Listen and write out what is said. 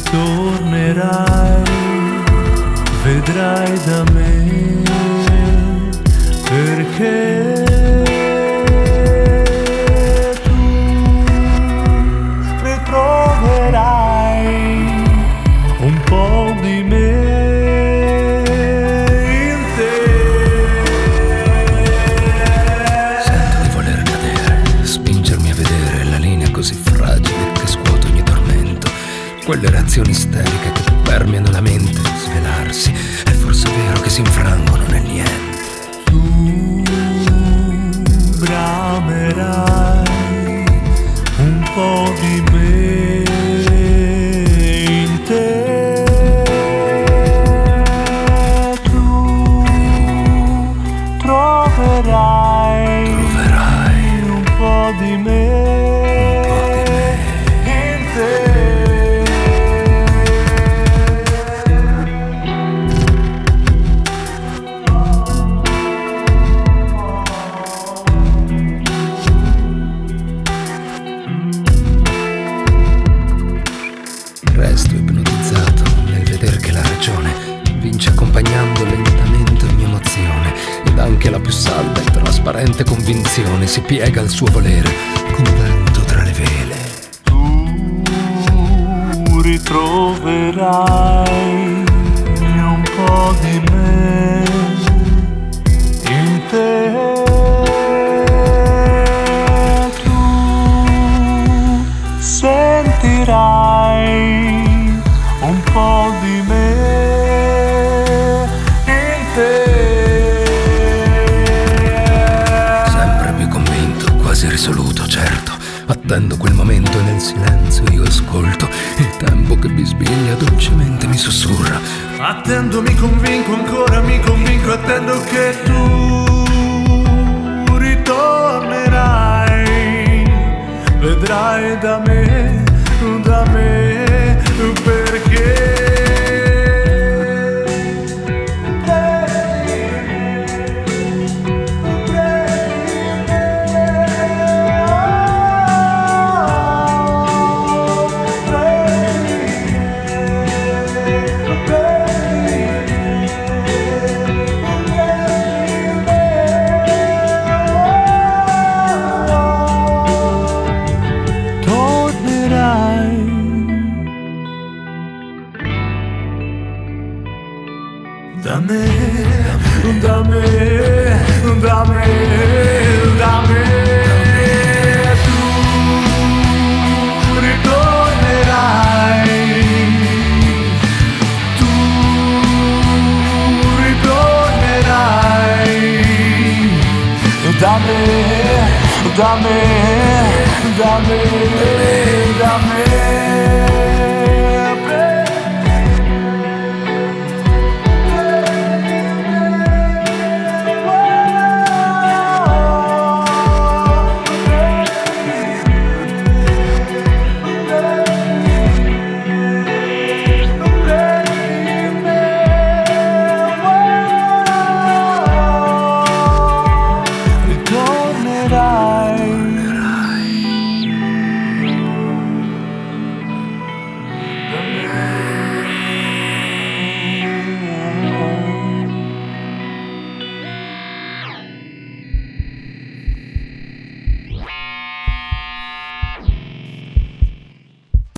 Ritornerai, vedrai da me, perché tu ritroverai un po' di me in te. Sento di voler cadere, spingermi a vedere la linea così fragile che scuote ogni tormento. Quelle reazioni isteriche che permeano la mente, svelarsi, è forse vero che si infrangono nel niente. Tu bramerai un po' di me in te. Tu troverai un po' di me in te. Resto ipnotizzato nel vedere che la ragione vince accompagnando lentamente ogni emozione, ed anche la più salda e trasparente convinzione si piega al suo volere con vento tra le vele. Tu ritroverai un po' di me in te. Tu sentirai un po' di me in te. Sempre più convinto, quasi risoluto, certo. Attendo quel momento e nel silenzio io ascolto il tempo che bisbiglia dolcemente mi sussurra. Attendo, mi convinco, ancora mi convinco, attendo che tu ritornerai, vedrai da me, perché da me, da me, da me, da me.